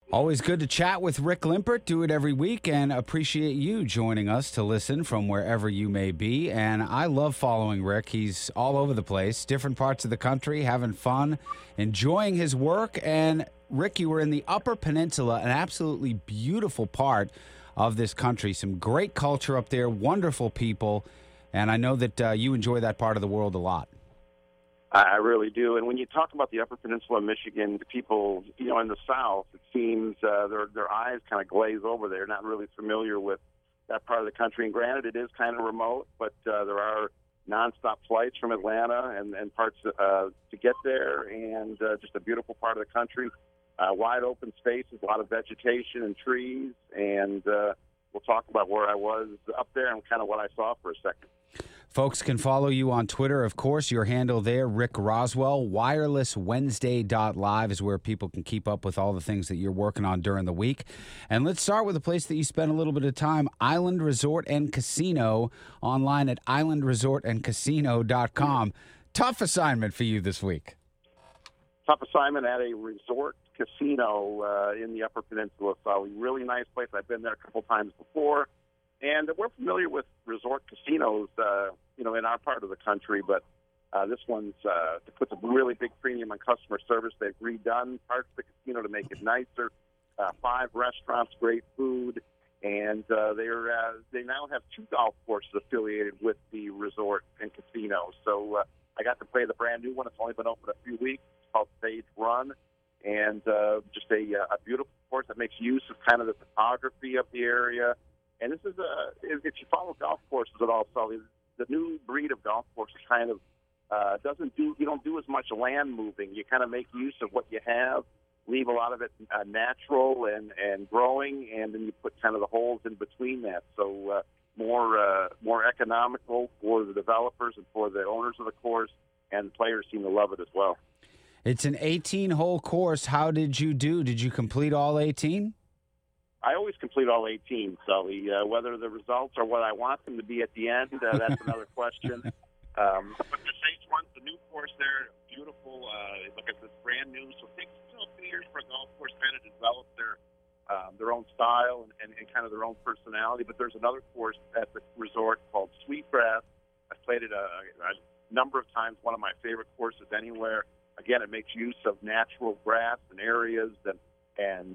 Always good to chat with Rick Limpert. Do it every week and appreciate you joining us to listen from wherever you may be. And I love following Rick. He's all over the place, different parts of the country, having fun, enjoying his work. And Rick, you were in the Upper Peninsula, an absolutely beautiful part of this country. Some great culture up there, wonderful people. And I know that you enjoy that part of the world a lot. I really do. And when you talk about the Upper Peninsula of Michigan, the people, in the South, it seems their eyes kind of glaze over. They're not really familiar with that part of the country. And granted, it is kind of remote, but there are nonstop flights from Atlanta and parts to get there, and just a beautiful part of the country. Wide open spaces, a lot of vegetation and trees, and we'll talk about where I was up there and kind of what I saw for a second. Folks can follow you on Twitter, of course. Your handle there, Rick Roswell. WirelessWednesday.live is where people can keep up with all the things that you're working on during the week. And let's start with a place that you spent a little bit of time, Island Resort and Casino, online at islandresortandcasino.com. Tough assignment for you this week. Tough assignment at a resort casino in the Upper Peninsula. So a really nice place. I've been there a couple times before. And we're familiar with resort casinos, in our part of the country, but this one's puts a really big premium on customer service. They've redone parts of the casino to make it nicer. 5 restaurants, great food, and they now have 2 golf courses affiliated with the resort and casino. So I got to play the brand new one. It's only been open a few weeks. It's called Sage Run, and just a beautiful course that makes use of kind of the topography of the area. And this is if you follow golf courses at all, Sully, the new breed of golf course kind of you don't do as much land moving. You kind of make use of what you have, leave a lot of it natural and growing, and then you put kind of the holes in between that. So more economical for the developers and for the owners of the course, and the players seem to love it as well. It's an 18-hole course. How did you do? Did you complete all 18? I always complete all 18, Sully. Whether the results are what I want them to be at the end, that's another question. But the Sage Run's the new course there, beautiful. Look, it's brand new, so it takes a few years for a golf course kind of develop their own style and kind of their own personality. But there's another course at the resort called Sweetgrass. I've played it a number of times, one of my favorite courses anywhere. Again, it makes use of natural grass and areas and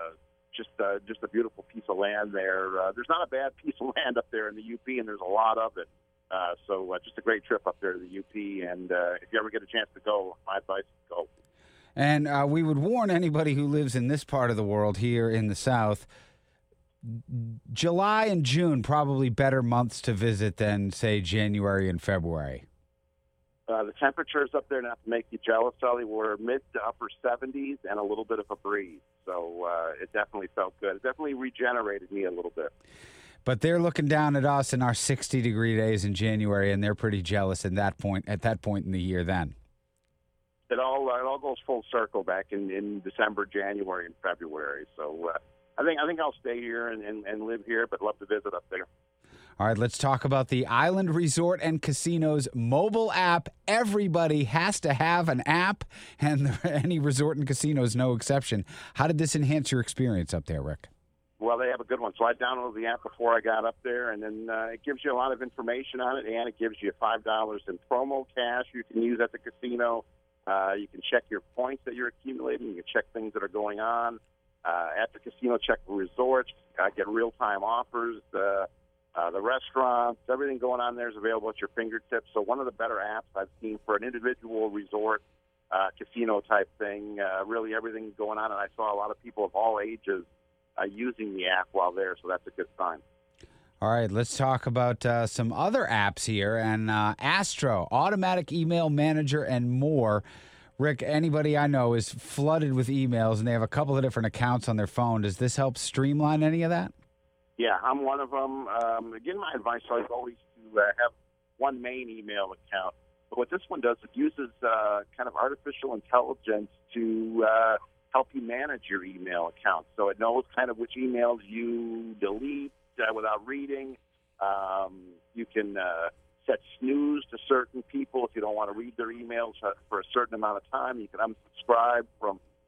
just a beautiful piece of land there. There's not a bad piece of land up there in the UP, and there's a lot of it. So just a great trip up there to the UP. And if you ever get a chance to go, my advice is go. And we would warn anybody who lives in this part of the world here in the South, July and June probably better months to visit than, say, January and February. The temperatures up there, not to make you jealous, Sully, were mid to upper 70s and a little bit of a breeze. So it definitely felt good. It definitely regenerated me a little bit. But they're looking down at us in our 60-degree days in January, and they're pretty jealous at that point in the year then. It all goes full circle back in December, January, and February. So I think I'll stay here and live here, but love to visit up there. All right, let's talk about the Island Resort and Casino's mobile app. Everybody has to have an app, and any resort and casino is no exception. How did this enhance your experience up there, Rick? Well, they have a good one. So I downloaded the app before I got up there, and then it gives you a lot of information on it, and it gives you $5 in promo cash you can use at the casino. You can check your points that you're accumulating. You can check things that are going on at the casino, check the resorts, get real-time offers, the restaurants, everything going on there is available at your fingertips. So one of the better apps I've seen for an individual resort casino type thing, really everything going on. And I saw a lot of people of all ages using the app while there, so that's a good sign. All right, let's talk about some other apps here. And Astro, Automatic Email Manager, and more. Rick, anybody I know is flooded with emails, and they have a couple of different accounts on their phone. Does this help streamline any of that? Yeah, I'm one of them. Again, my advice is always to have one main email account. But what this one does, it uses kind of artificial intelligence to help you manage your email account. So it knows kind of which emails you delete without reading. You can set snooze to certain people if you don't want to read their emails for a certain amount of time. You can unsubscribe from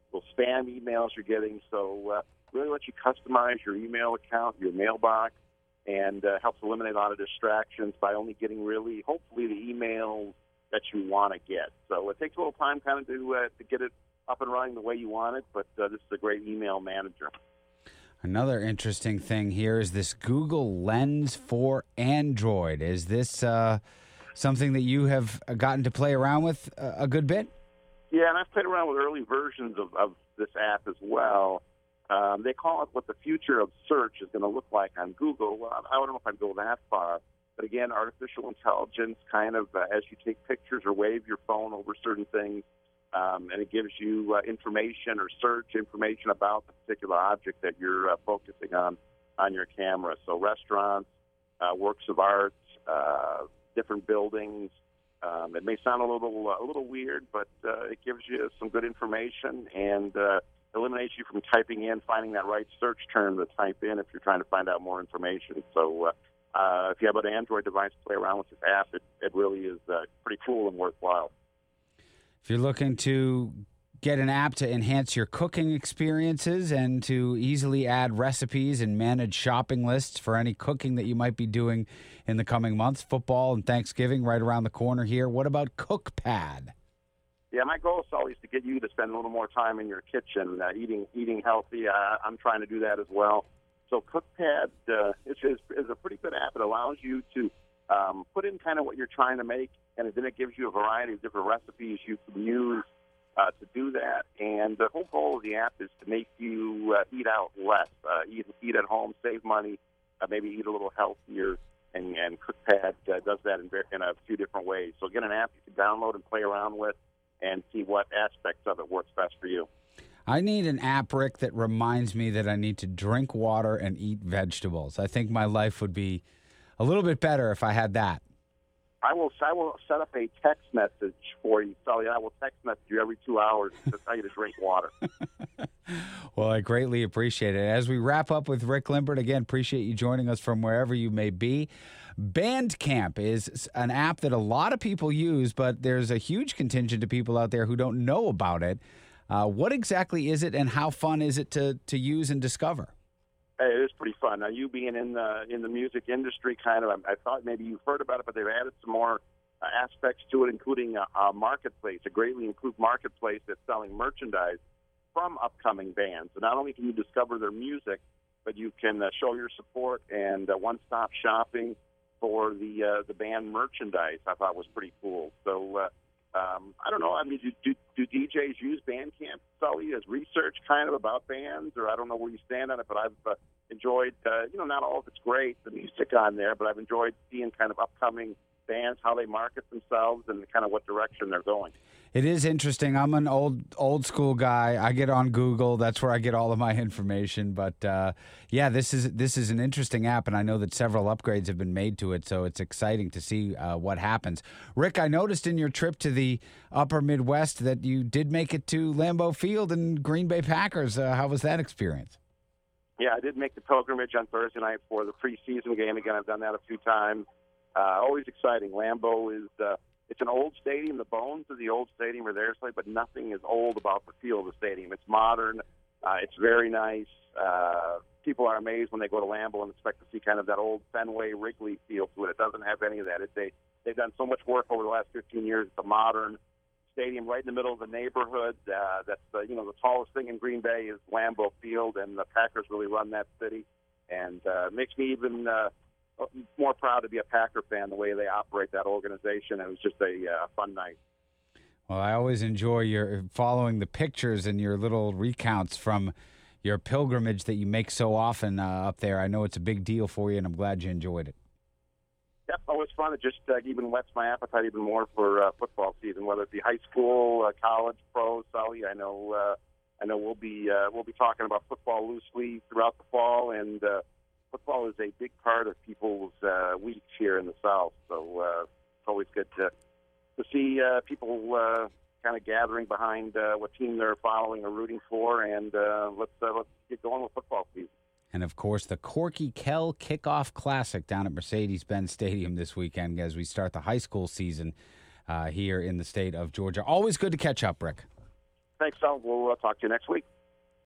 those spam emails you're getting. So really lets you customize your email account, your mailbox, and helps eliminate a lot of distractions by only getting really, hopefully, the emails that you want to get. So it takes a little time kind of to get it up and running the way you want it, but this is a great email manager. Another interesting thing here is this Google Lens for Android. Is this something that you have gotten to play around with a good bit? Yeah, and I've played around with early versions of this app as well. They call it what the future of search is going to look like on Google. Well, I don't know if I'd go that far. But again, artificial intelligence kind of, as you take pictures or wave your phone over certain things, and it gives you information or search information about the particular object that you're focusing on your camera. So restaurants, works of art, different buildings. It may sound a little weird, but it gives you some good information and eliminates you from typing in, finding that right search term to type in if you're trying to find out more information. So if you have an Android device to play around with this app, it really is pretty cool and worthwhile. If you're looking to get an app to enhance your cooking experiences and to easily add recipes and manage shopping lists for any cooking that you might be doing in the coming months, football and Thanksgiving right around the corner here, what about CookPad? Yeah, my goal is always to get you to spend a little more time in your kitchen, eating healthy. I'm trying to do that as well. So CookPad is a pretty good app. It allows you to put in kind of what you're trying to make, and then it gives you a variety of different recipes you can use to do that. And the whole goal of the app is to make you eat out less, eat at home, save money, maybe eat a little healthier. And CookPad does that in a few different ways. So again, an app you can download and play around with and see what aspects of it works best for you. I need an app, Rick, that reminds me that I need to drink water and eat vegetables. I think my life would be a little bit better if I had that. I will set up a text message for you, Sully. I will text message you every 2 hours to tell you to drink water. Well, I greatly appreciate it. As we wrap up with Rick Limpert, again, appreciate you joining us from wherever you may be. Bandcamp is an app that a lot of people use, but there's a huge contingent of people out there who don't know about it. What exactly is it, and how fun is it to use and discover? It is pretty fun. Now, you being in the music industry, kind of, I thought maybe you've heard about it, but they've added some more aspects to it, including a marketplace, a greatly improved marketplace that's selling merchandise from upcoming bands. So not only can you discover their music, but you can show your support and one-stop shopping for the band merchandise. I thought was pretty cool. So I don't know. I mean, do DJs use Bandcamp, Sully, as research kind of about bands, or I don't know where you stand on it, but I've enjoyed, not all of it's great, the music on there, but I've enjoyed seeing kind of upcoming bands, how they market themselves, and kind of what direction they're going. It is interesting. I'm an old school guy. I get on Google. That's where I get all of my information. But this is an interesting app, and I know that several upgrades have been made to it. So it's exciting to see what happens. Rick, I noticed in your trip to the Upper Midwest that you did make it to Lambeau Field and Green Bay Packers. How was that experience? Yeah, I did make the pilgrimage on Thursday night for the preseason game. Again, I've done that a few times. Always exciting. Lambeau is. It's an old stadium. The bones of the old stadium are there, but nothing is old about the feel of the stadium. It's modern. It's very nice. People are amazed when they go to Lambeau and expect to see kind of that old Fenway Wrigley feel to it. It doesn't have any of that. They've done so much work over the last 15 years. It's a modern stadium right in the middle of the neighborhood. That's the tallest thing in Green Bay is Lambeau Field, and the Packers really run that city. And makes me even more proud to be a Packer fan the way they operate that organization. It was just a fun night. Well, I always enjoy your following the pictures and your little recounts from your pilgrimage that you make so often up there. I know it's a big deal for you, and I'm glad you enjoyed it. Yep, always fun. It just even whets my appetite even more for football season, whether it be high school, college, pro. Sully, I know we'll be talking about football loosely throughout the fall, and football is a big part of people's weeks here in the South. So it's always good to see people kind of gathering behind what team they're following or rooting for, and let's get going with football season. And, of course, the Corky Kell Kickoff Classic down at Mercedes-Benz Stadium this weekend as we start the high school season here in the state of Georgia. Always good to catch up, Rick. Thanks, Sal. We'll talk to you next week.